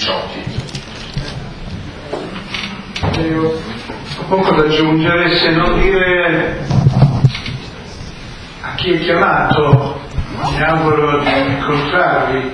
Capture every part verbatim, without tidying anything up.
Ciciotti. Io ho poco da aggiungere, se non dire a chi è chiamato, mi auguro di incontrarvi,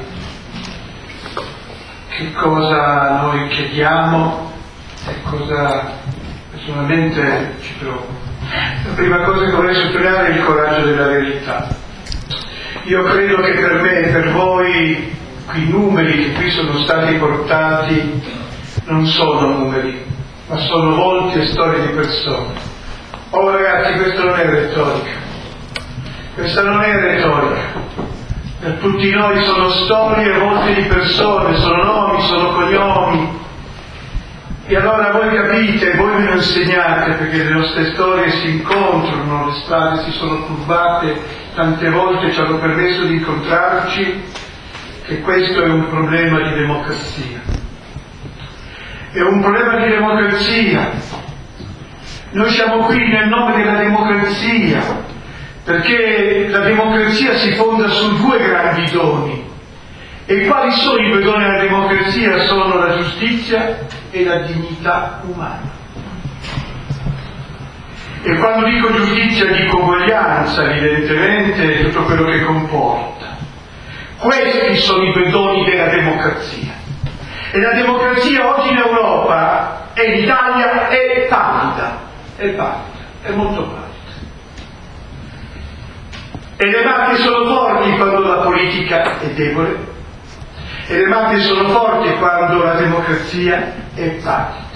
che cosa noi chiediamo e cosa personalmente ci preoccupa. La prima cosa che vorrei sottolineare è il coraggio della verità. Io credo che per me e per voi quei numeri che qui sono stati portati non sono numeri, ma sono volti e storie di persone. Oh ragazzi, questa non è retorica, questa non è retorica. Per tutti noi sono storie e volti di persone, sono nomi, sono cognomi. E allora voi capite, voi me lo insegnate, perché le nostre storie si incontrano, le strade si sono curvate, tante volte ci hanno permesso di incontrarci, che questo è un problema di democrazia. È un problema di democrazia. Noi siamo qui nel nome della democrazia, perché la democrazia si fonda su due grandi doni. E quali sono i due doni della democrazia? Sono la giustizia e la dignità umana. E quando dico giustizia dico uguaglianza, evidentemente, e tutto quello che comporta. Questi sono i due doni della democrazia. E la democrazia oggi in Europa e in Italia è pallida, è pallida, è molto pallida. E le macchie sono forti quando la politica è debole, e le macchie sono forti quando la democrazia è pallida.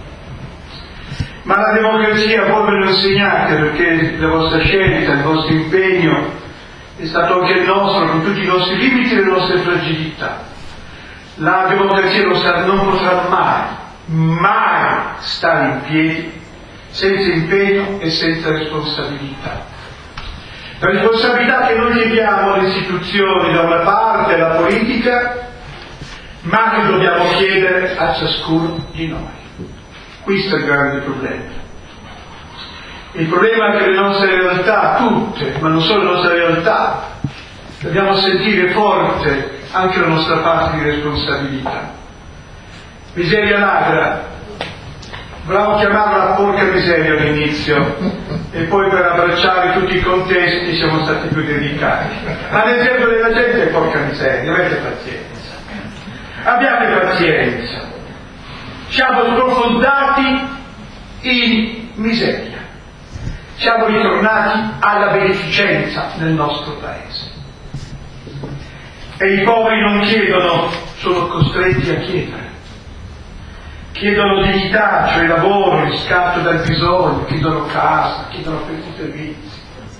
Ma la democrazia, voi me lo insegnate, perché la vostra scelta, il vostro impegno è stato anche il nostro, con tutti i nostri limiti e le nostre fragilità. La democrazia non, sta, non potrà mai, mai stare in piedi senza impegno e senza responsabilità. La responsabilità che noi chiediamo alle istituzioni, da una parte alla politica, ma che dobbiamo chiedere a ciascuno di noi. Questo è il grande problema. Il problema è che le nostre realtà, tutte, ma non solo le nostre realtà, dobbiamo sentire forte anche la nostra parte di responsabilità. Miseria ladra, volevamo chiamarla porca miseria all'inizio, e poi per abbracciare tutti i contesti siamo stati più delicati. Ma l'esempio della gente è porca miseria, avete pazienza. Abbiate pazienza. Siamo sprofondati in miseria. Siamo ritornati alla beneficenza nel nostro paese. E i poveri non chiedono, sono costretti a chiedere. Chiedono dignità, cioè lavoro, riscatto dal bisogno, chiedono casa, chiedono questi servizi.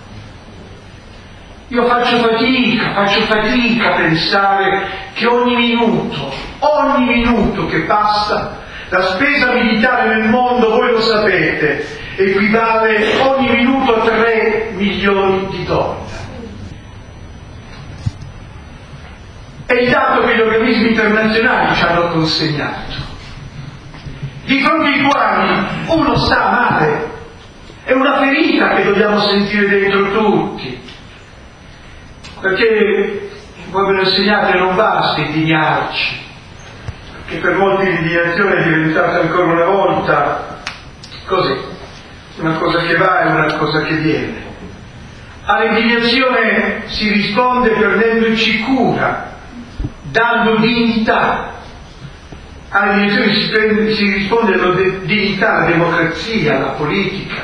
Io faccio fatica, faccio fatica a pensare che ogni minuto, ogni minuto che passa, la spesa militare nel mondo, voi lo sapete, equivale ogni minuto a tre milioni di dollari. È il dato che gli organismi internazionali ci hanno consegnato, di fronte ai quali uno sta male. È una ferita che dobbiamo sentire dentro tutti, perché voi me lo insegnate, non basta indignarci, che per molti l'indignazione è diventata ancora una volta così, una cosa che va e una cosa che viene. All'indignazione si risponde prendendoci cura, dando dignità. All'indignazione si, prende, si risponde alla de- dignità, alla democrazia, alla politica,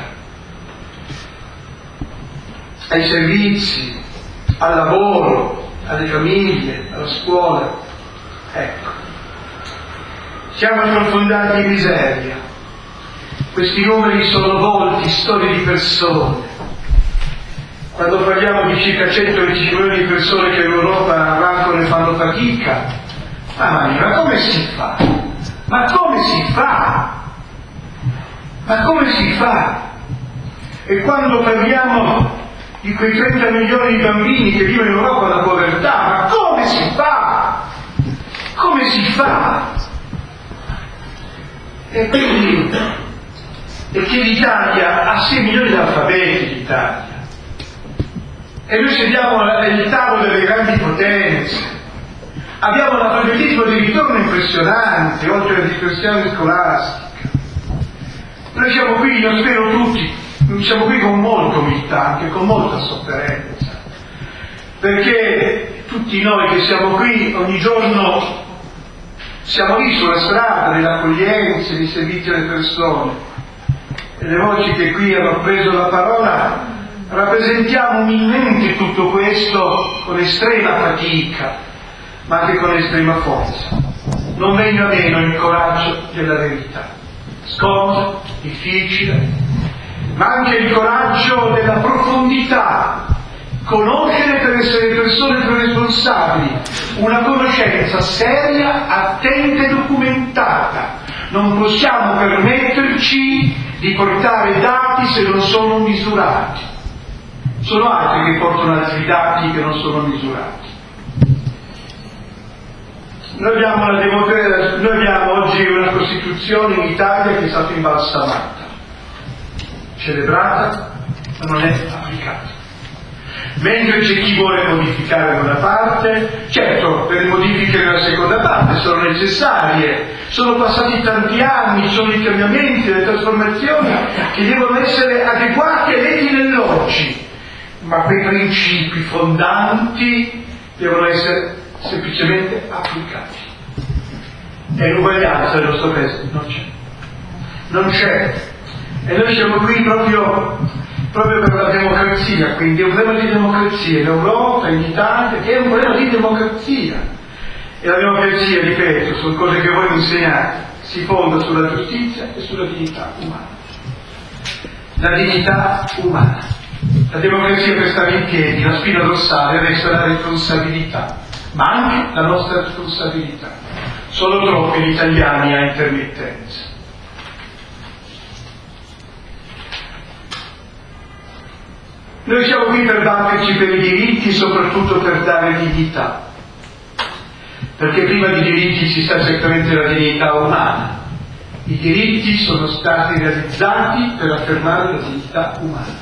ai servizi, al lavoro, alle famiglie, alla scuola. Ecco. Siamo sprofondati in miseria. Questi numeri sono volti, storie di persone. Quando parliamo di circa centoventi milioni di persone che in Europa avanzano e fanno fatica, ma, ma come si fa? Ma come si fa? Ma come si fa? E quando parliamo di quei trenta milioni di bambini che vivono in Europa da povertà, ma come si fa? Come si fa? E quindi, perché l'Italia ha sei milioni di alfabeti, l'Italia, e noi sediamo nel tavolo delle grandi potenze, Abbiamo un analfabetismo di ritorno impressionante, oltre alla dispersione scolastica. Noi siamo qui, io spero tutti, siamo qui con molta umiltà, anche con molta sofferenza, perché tutti noi che siamo qui ogni giorno siamo lì sulla strada dell'accoglienza, di servizio alle persone, e le voci che qui hanno preso la parola rappresentiamo umilmente tutto questo con estrema fatica, ma anche con estrema forza. Non venga meno il coraggio della verità, scomodo, difficile, ma anche il coraggio della profondità, conoscere per essere persone più responsabili, una conoscenza seria, attenta e documentata. Non possiamo permetterci di portare dati se non sono misurati. Sono altri che portano altri dati che non sono misurati. Noi abbiamo, la democrazia, noi abbiamo oggi una Costituzione in Italia che è stata imbalsamata, celebrata, ma non è applicata. Mentre c'è chi vuole modificare una parte, certo, per le modifiche della seconda parte sono necessarie, sono passati tanti anni, sono i cambiamenti, le trasformazioni che devono essere adeguati e letti nell'oggi, ma quei principi fondanti devono essere semplicemente applicati. E l'uguaglianza del nostro paese non c'è, non c'è, e noi siamo qui proprio proprio per la democrazia, quindi è un problema di democrazia in Europa, in Italia, che è un problema di democrazia. E la democrazia, ripeto, sono cose che voi mi insegnate, si fonda sulla giustizia e sulla dignità umana. La dignità umana. La democrazia per stare in piedi, la spina dorsale resta la responsabilità, ma anche la nostra responsabilità. Sono troppi gli italiani a intermittenza. Noi siamo qui per batterci per i diritti e soprattutto per dare dignità, perché prima di diritti ci sta certamente la dignità umana. I diritti sono stati realizzati per affermare la dignità umana.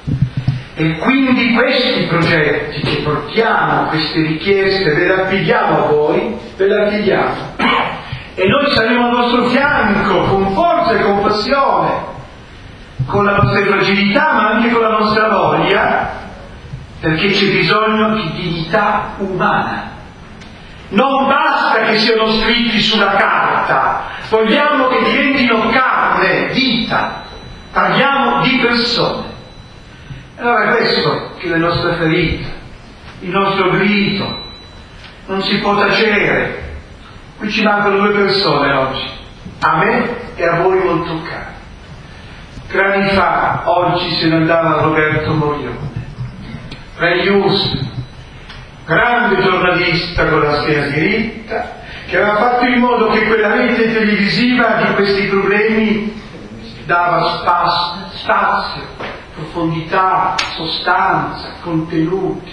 E quindi questi progetti che portiamo, queste richieste, ve le affidiamo a voi, ve le affidiamo. E noi saremo al vostro fianco con forza e con passione, con la nostra fragilità ma anche con la nostra voglia, perché c'è bisogno di dignità umana. Non basta che siano scritti sulla carta, vogliamo che diventino carne, vita, parliamo di persone. Allora è questo che è la nostra ferita, il nostro grido, non si può tacere. Qui ci mancano due persone oggi, a me e a voi molto cari. Tre anni fa, oggi se ne andava Roberto Morione, Rai News, grande giornalista con la schiena diritta, che aveva fatto in modo che quella rete televisiva di questi problemi dava spazio, spazio, profondità, sostanza, contenuti.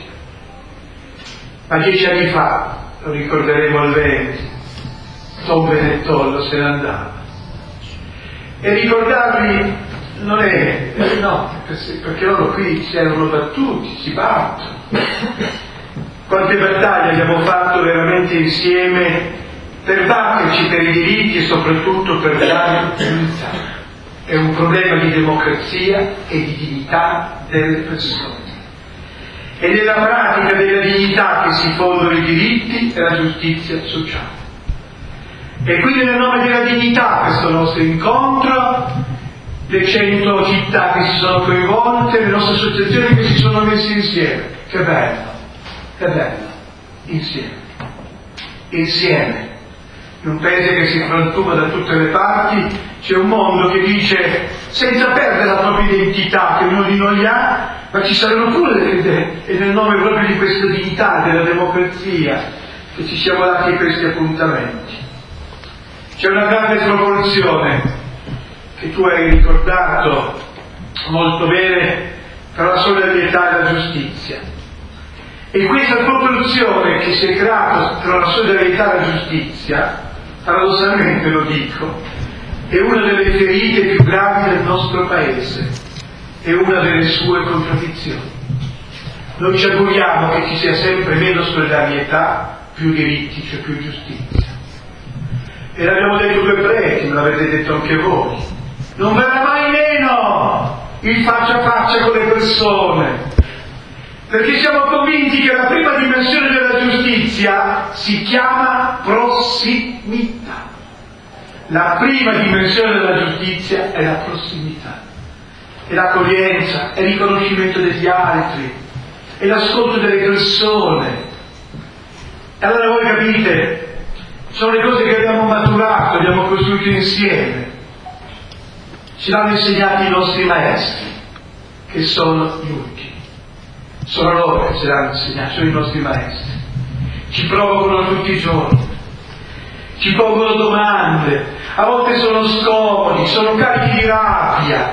Ma dieci anni fa, lo ricorderemo al venti, Don Benettollo se ne andava. E ricordarli non è, no, perché loro qui si erano battuti, si battono. Quante battaglie abbiamo fatto veramente insieme per batterci per i diritti e soprattutto per dare dignità. È un problema di democrazia e di dignità delle persone. È nella pratica della dignità che si fondano i diritti e la giustizia sociale. E quindi nel nome della dignità questo nostro incontro, le cento città che si sono coinvolte, le nostre associazioni che si sono messe insieme. Che bello, che bello, insieme, insieme. In un paese che si frantuma da tutte le parti, c'è un mondo che dice, senza perdere la propria identità che ognuno di noi ha, ma ci saranno pure, e nel nome proprio di questa dignità, della democrazia, che ci siamo dati questi appuntamenti. C'è una grande proporzione che tu hai ricordato molto bene tra la solidarietà e la giustizia. E questa proporzione che si è creata tra la solidarietà e la giustizia, paradossalmente lo dico, è una delle ferite più gravi del nostro Paese, è una delle sue contraddizioni. Noi ci auguriamo che ci sia sempre meno solidarietà, più diritti c'è più giustizia. E l'abbiamo detto due preti, me l'avete detto anche voi. Non verrà mai meno il faccia a faccia con le persone, perché siamo convinti che la prima dimensione della giustizia si chiama prossimità. La prima dimensione della giustizia è la prossimità, è l'accoglienza, è il riconoscimento degli altri, è l'ascolto delle persone. E allora voi capite, sono le cose che abbiamo maturato, abbiamo costruito insieme. Ce l'hanno insegnato i nostri maestri, che sono gli ultimi. Sono loro che ce l'hanno insegnato, sono i nostri maestri. Ci provocano tutti i giorni, ci pongono domande, a volte sono scomodi, sono carichi di rabbia,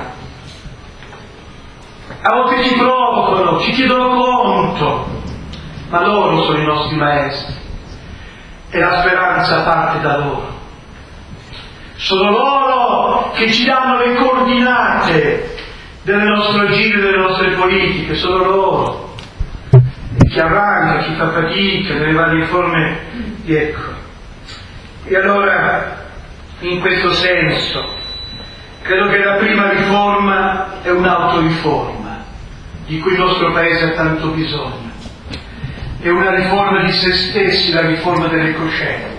a volte ci provocano, ci chiedono conto, ma loro sono i nostri maestri e la speranza parte da loro. Sono loro che ci danno le coordinate del nostro agire, delle nostre politiche, sono loro. E chi arranca, chi fa fatica nelle varie forme di ecco. E allora, in questo senso, credo che la prima riforma è un'autoriforma, di cui il nostro Paese ha tanto bisogno. È una riforma di se stessi, la riforma delle coscienze.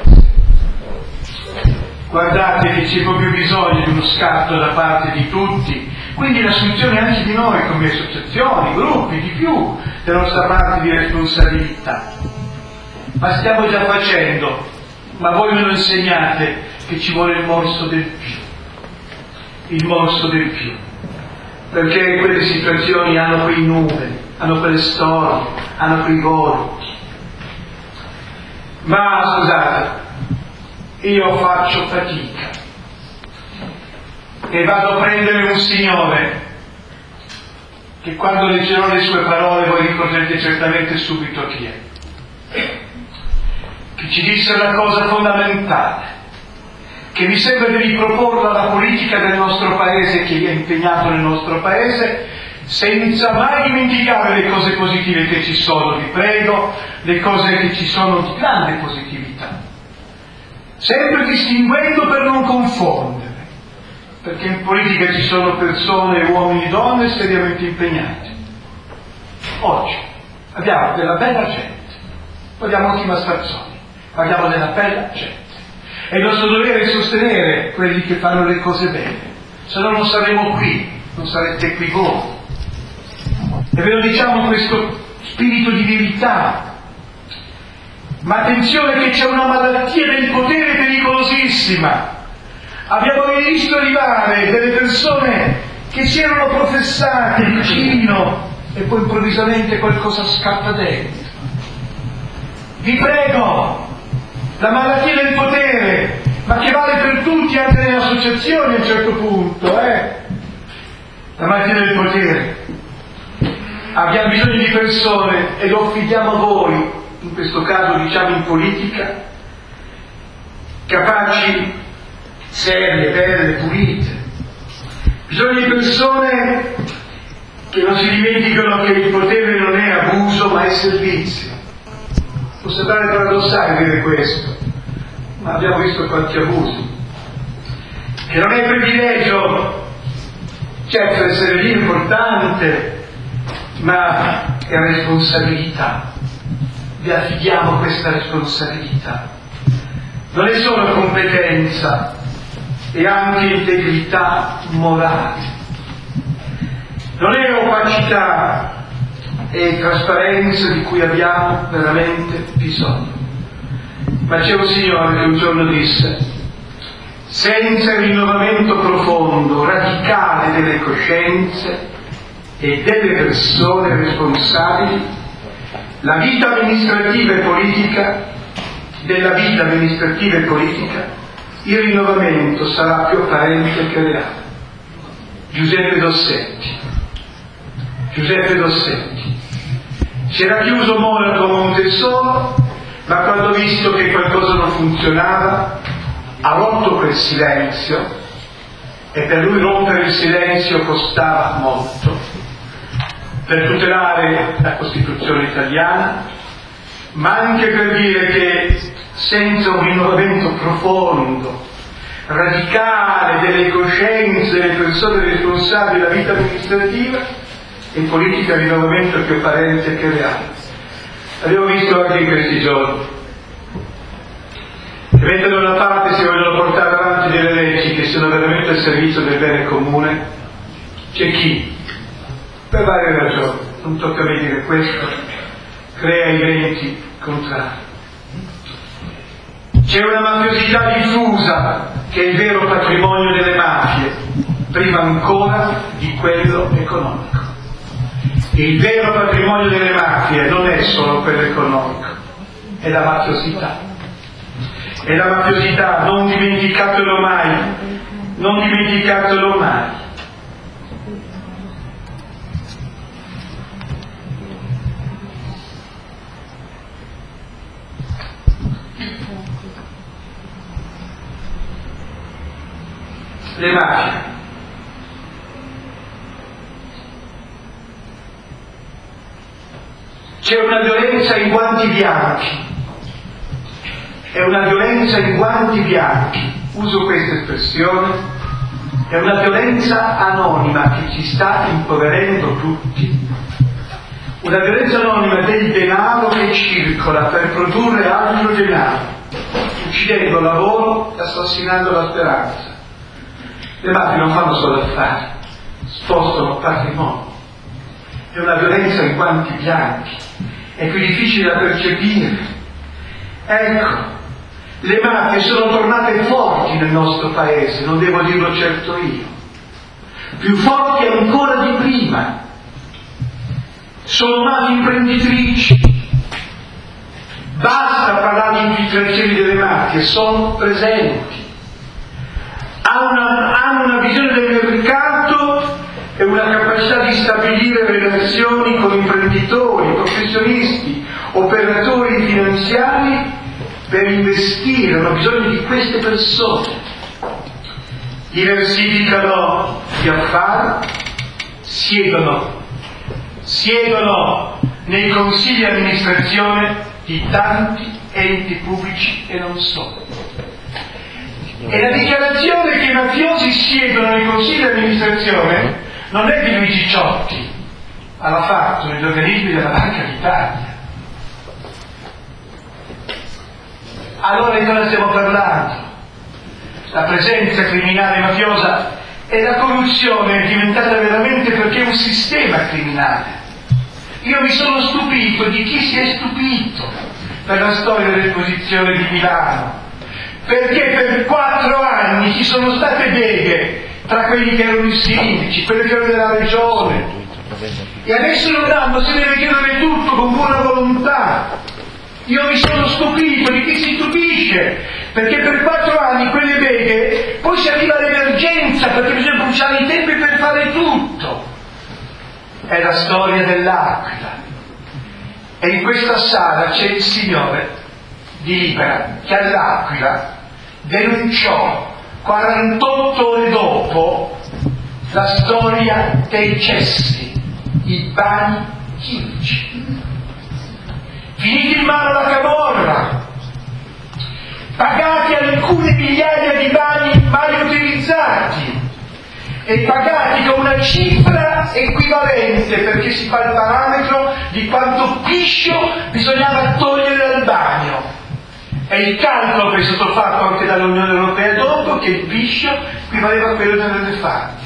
Guardate che c'è proprio bisogno di uno scatto da parte di tutti, quindi l'assunzione anche di noi come associazioni, gruppi, di più, della nostra parte di responsabilità. Ma stiamo già facendo, ma voi me lo insegnate che ci vuole il morso del più, il morso del più, perché quelle situazioni hanno quei numeri, hanno quelle storie, hanno quei volti. Ma scusate, io faccio fatica e vado a prendere un signore che quando leggerò le sue parole voi ricorderete certamente subito chi è, che ci disse una cosa fondamentale, che mi sembra di riproporla alla politica del nostro Paese, che è impegnato nel nostro Paese, senza mai dimenticare le cose positive che ci sono, vi prego, le cose che ci sono di grande positività, sempre distinguendo per non confondere, perché in politica ci sono persone, uomini e donne seriamente impegnati. Oggi abbiamo della bella gente, vogliamo anche mascalzoni, parliamo della bella gente. È il nostro dovere sostenere quelli che fanno le cose bene, se no non saremo qui, non sarete qui voi. E ve lo diciamo in questo spirito di verità. Ma attenzione che c'è una malattia del potere pericolosissima. Abbiamo visto arrivare delle persone che si erano professate vicino e poi improvvisamente qualcosa scappa dentro. Vi prego, la malattia del potere, ma che vale per tutti anche nelle associazioni a un certo punto, eh? La malattia del potere. Abbiamo bisogno di persone, e lo affidiamo a voi, in questo caso diciamo in politica, capaci, serie, belle, pulite. Bisogna di persone che non si dimenticano che il potere non è abuso ma è servizio. Può sembrare paradossale dire questo, ma abbiamo visto quanti abusi. Che non è privilegio, certo essere lì è importante, ma è responsabilità. Vi affidiamo questa responsabilità. Non è solo competenza, è anche integrità morale. Non è opacità, è trasparenza di cui abbiamo veramente bisogno. Ma c'è un Signore che un giorno disse: senza il rinnovamento profondo, radicale delle coscienze e delle persone responsabili, la vita amministrativa e politica, della vita amministrativa e politica, il rinnovamento sarà più apparente che reale. Giuseppe Dossetti. Giuseppe Dossetti. Si era chiuso monaco a Montesolo, ma quando ha visto che qualcosa non funzionava, ha rotto quel silenzio, e per lui rompere il silenzio costava molto, per tutelare la Costituzione italiana, ma anche per dire che senza un rinnovamento profondo, radicale delle coscienze delle persone responsabili della vita amministrativa, in politica il rinnovamento è più apparente che reale. Abbiamo visto anche in questi giorni che mentre da una parte si vogliono portare avanti delle leggi che siano veramente al servizio del bene comune, c'è chi, per varie ragioni, non tocca a me dire questo, crea eventi contrari. C'è una mafiosità diffusa che è il vero patrimonio delle mafie, prima ancora di quello economico. Il vero patrimonio delle mafie non è solo quello economico, è la mafiosità. E la mafiosità, non dimenticatelo mai, non dimenticatelo mai. Le mafie. C'è una violenza in guanti bianchi. È una violenza in guanti bianchi, uso questa espressione, è una violenza anonima che ci sta impoverendo tutti, una violenza anonima del denaro che circola per produrre altro denaro, uccidendo il lavoro e assassinando la speranza. Le mafie non fanno solo affari, spostano patrimonio. È una violenza in guanti bianchi, è più difficile da percepire. Ecco, le mafie sono tornate forti nel nostro paese, non devo dirlo certo io, più forti ancora di prima. Sono mafie imprenditrici. Basta parlare di infiltrazioni delle mafie, sono presenti. Hanno una, hanno una visione del mercato e una capacità di stabilire relazioni con imprenditori, professionisti, operatori finanziari per investire, hanno bisogno di queste persone. Diversificano gli affari, siedono, siedono nei consigli di amministrazione di tanti enti pubblici e non solo. E la dichiarazione che i mafiosi siedono nei consigli di amministrazione non è di Luigi Ciotti, ma l'ha fatto negli organismi della Banca d'Italia. Allora di cosa stiamo parlando? La presenza criminale mafiosa e la corruzione è diventata veramente perché è un sistema criminale. Io mi sono stupito di chi si è stupito per la storia dell'esposizione di Milano, perché per quattro anni ci sono state beghe tra quelli che erano i sindaci, quelli che erano della regione, e adesso un anno si deve chiudere tutto con buona volontà. Io mi sono stupito di chi si stupisce, perché per quattro anni quelle beghe, poi si arriva all'emergenza perché bisogna bruciare i tempi per fare tutto. È la storia dell'Aquila. E in questa sala c'è il signore di Libera che all'Aquila denunciò quarantotto ore dopo la storia dei cessi, i bagni chimici. Finiti in mano alla camorra, pagati alcune migliaia di bagni mai utilizzati e pagati con una cifra equivalente, perché si fa il parametro di quanto piscio bisognava togliere dal bagno. È il calcolo che è stato fatto anche dall'Unione Europea dopo, che il piscio equivaleva a quello delle elefante.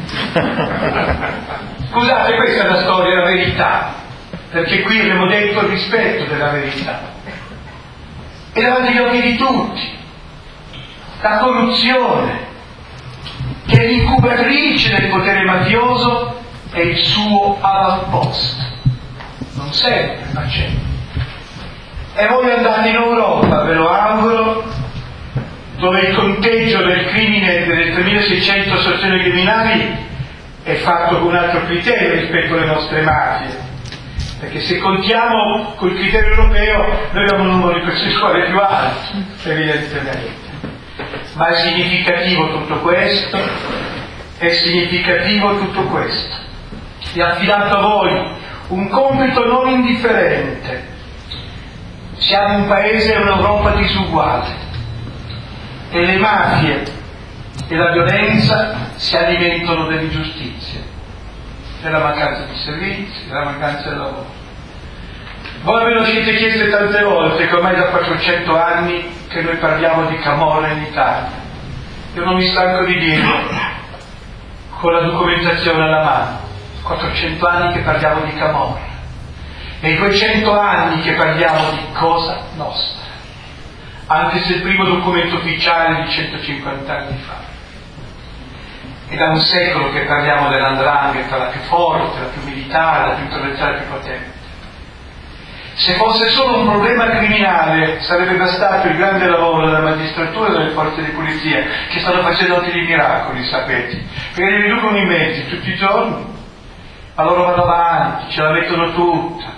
Scusate, questa è la storia, la verità. Perché qui abbiamo detto il rispetto della verità. E davanti agli occhi di tutti, la corruzione, che è l'incubatrice del potere mafioso, è il suo avamposto. Non sempre, ma c'è. E voi andate in Europa, ve lo auguro, dove il conteggio del crimine delle tremilaseicento associazioni criminali è fatto con un altro criterio rispetto alle nostre mafie. Perché se contiamo col criterio europeo noi abbiamo un numero di percentuale più alto, evidentemente. Ma è significativo tutto questo, è significativo tutto questo. È affidato a voi un compito non indifferente, Siamo un paese e un'Europa disuguale e le mafie e la violenza si alimentano dell'ingiustizia, della mancanza di servizi, della mancanza del lavoro. Voi ve lo siete chieste tante volte che ormai da quattrocento anni che noi parliamo di camorra in Italia. Io non mi stanco di dirlo con la documentazione alla mano. quattrocento anni che parliamo di camorra e duecento anni che parliamo di cosa nostra, anche se il primo documento ufficiale è di centocinquanta anni fa. È da un secolo che parliamo dell'andrangheta, la più forte, la più militare, la più intellettuale, la più potente. Se fosse solo un problema criminale sarebbe bastato il grande lavoro della magistratura e delle forze di polizia, che stanno facendo anche dei miracoli, sapete, perché li riducono i mezzi tutti i giorni, ma loro vanno avanti, ce la mettono tutta.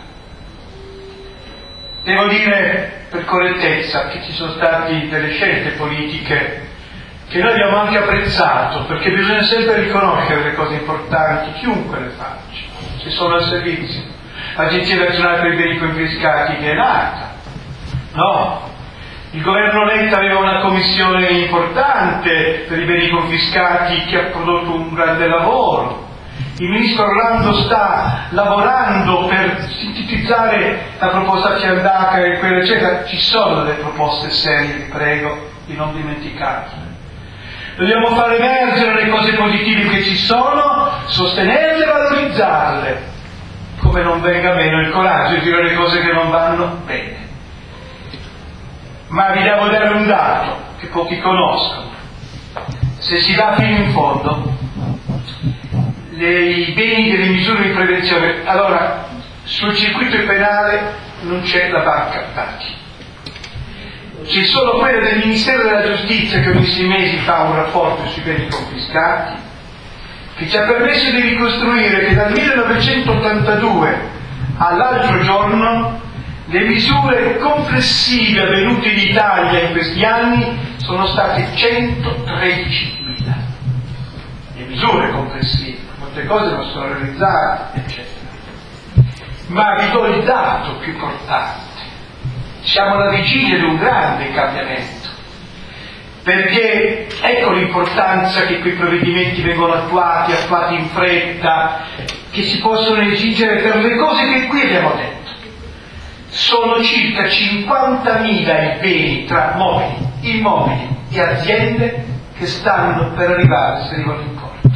Devo dire per correttezza che ci sono state delle scelte politiche che noi abbiamo anche apprezzato, perché bisogna sempre riconoscere le cose importanti, chiunque le faccia, se sono al servizio. L'Agenzia Nazionale per i Beni Confiscati che è nata, no? Il governo Letta aveva una commissione importante per i beni confiscati che ha prodotto un grande lavoro. Il ministro Orlando sta lavorando per sintetizzare la proposta Fiandaca e quella eccetera. Ci sono delle proposte serie, vi prego di non dimenticarle. Dobbiamo far emergere le cose positive che ci sono, sostenerle e valorizzarle, come non venga meno il coraggio di dire le cose che non vanno bene. Ma vi devo dare un dato che pochi conoscono. Se si va fino in fondo, le, i beni delle misure di prevenzione, allora sul circuito penale non c'è la banca dati. C'è solo quella del Ministero della Giustizia che ogni sei mesi fa un rapporto sui beni confiscati, che ci ha permesso di ricostruire che dal millenovecentottantadue all'altro giorno le misure complessive avvenute in Italia in questi anni sono state centotredicimila. Le misure complessive, molte cose non sono realizzate, eccetera. Ma vi do il dato più importante. Siamo alla vigilia di un grande cambiamento, perché ecco l'importanza che quei provvedimenti vengono attuati, attuati in fretta, che si possono esigere per le cose che qui abbiamo detto. Sono circa cinquantamila i beni tra mobili, immobili e aziende che stanno per arrivare, se arrivano in corto.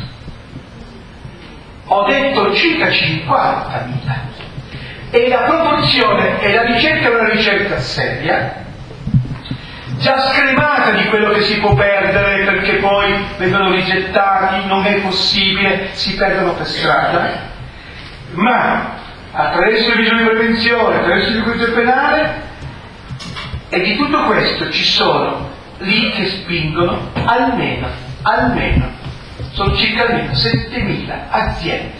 Ho detto circa cinquantamila. E la proporzione, e la ricerca è una ricerca seria, già scremata di quello che si può perdere perché poi vengono rigettati, non è possibile, si perdono per strada, ma attraverso le misure di prevenzione, attraverso il circuito penale, e di tutto questo ci sono lì che spingono almeno, almeno, sono circa almeno settemila aziende.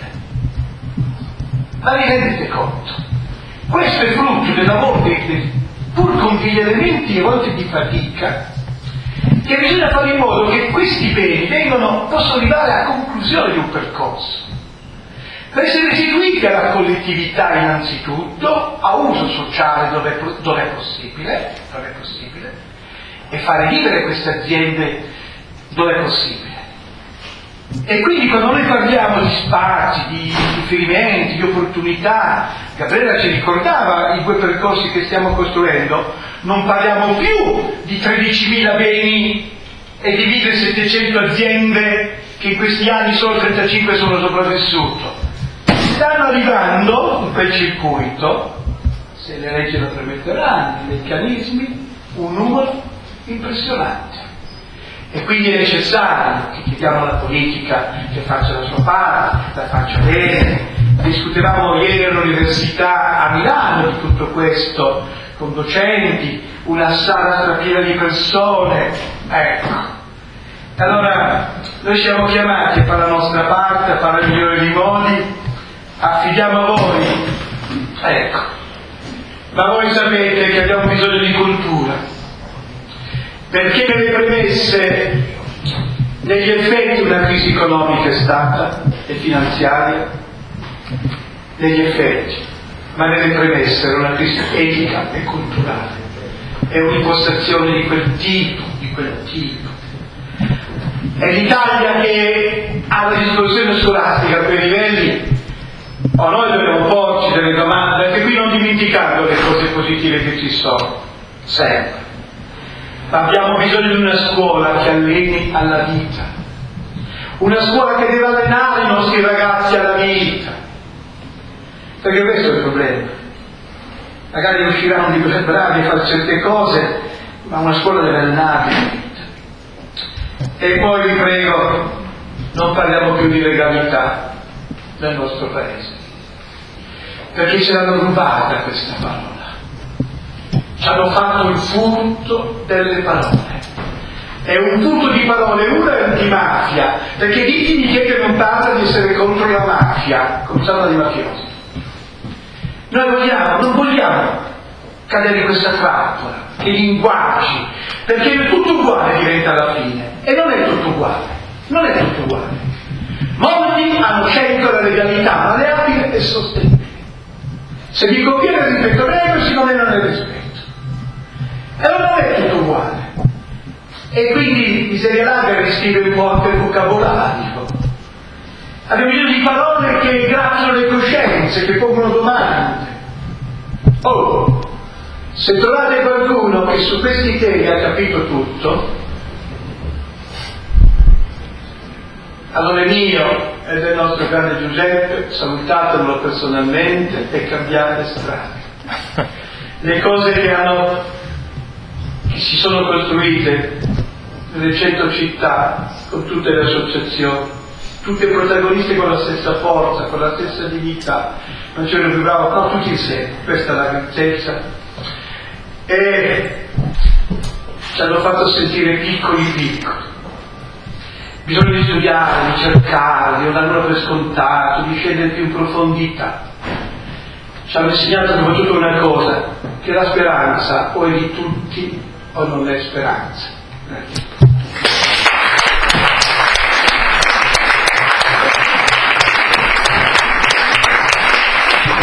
Ma vi rendete conto? Questo è frutto del lavoro che, pur con degli elementi a volte di fatica, che bisogna fare in modo che questi beni vengano, possono arrivare a conclusione di un percorso, per essere restituiti alla collettività innanzitutto, a uso sociale dove, dove è possibile, dove è possibile, e fare vivere queste aziende dove è possibile. E quindi quando noi parliamo di spazi, di riferimenti, di opportunità, Gabriella ci ricordava i due percorsi che stiamo costruendo, non parliamo più di tredicimila beni e di millesettecento aziende che in questi anni solo trentacinque sono sopravvissuto. Stanno arrivando in quel circuito, se le leggi lo permetteranno, i meccanismi, un numero impressionante. E quindi è necessario che chiediamo alla politica che faccia la sua parte, la faccia bene. Discutevamo ieri all'università a Milano di tutto questo, con docenti, una sala strapiena di persone. Ecco. Allora, noi siamo chiamati a fare la nostra parte, a fare il migliore dei modi, affidiamo a voi. Ecco. Ma voi sapete che abbiamo bisogno di cultura. Perché nelle premesse, negli effetti una crisi economica è stata e finanziaria, negli effetti. ma nelle premesse era una crisi etica e culturale. È un'impostazione di quel tipo, di quel tipo. È l'Italia che ha la disposizione scolastica a quei livelli, o noi dobbiamo porci delle domande, anche qui non dimenticando le cose positive che ci sono, sempre. Ma abbiamo bisogno di una scuola che alleni alla vita, una scuola che deve allenare i nostri ragazzi alla vita, perché questo è il problema. Magari riusciranno di essere bravi a fare certe cose, ma una scuola deve allenarli alla vita. E poi vi prego, non parliamo più di legalità nel nostro paese, perché ce l'hanno rubata questa parola. Ci hanno fatto il furto delle parole. È un furto di parole, una è antimafia, perché ditemi chi è che non parla di essere contro la mafia, cominciando dai mafiosi. Noi vogliamo, non vogliamo cadere in questa trappola, i linguaggi, perché tutto uguale diventa alla fine, e non è tutto uguale, non è tutto uguale. Molti hanno scelto la legalità, ma leale e sostenibile. Se vi conviene il rispetto breve, si conviene nel rispetto. E allora non è tutto uguale. E quindi bisogna larga riscrivere un po' anche il vocabolario. Abbiamo bisogno di parole che grattano le coscienze, che pongono domande. Oh, se trovate qualcuno che su questi temi ha capito tutto, allora è mio e del nostro grande Giuseppe, salutatelo personalmente e cambiate strada. Le cose che hanno, che si sono costruite nelle cento città, con tutte le associazioni, tutte protagoniste con la stessa forza, con la stessa dignità, non c'è uno più bravo, no, tutti insieme, questa è la grandezza, e ci hanno fatto sentire piccoli piccoli. Bisogna di studiare, di cercare, di non darlo per scontato, di scendere più in profondità. Ci hanno insegnato soprattutto una cosa, che la speranza o è di tutti o non è speranza.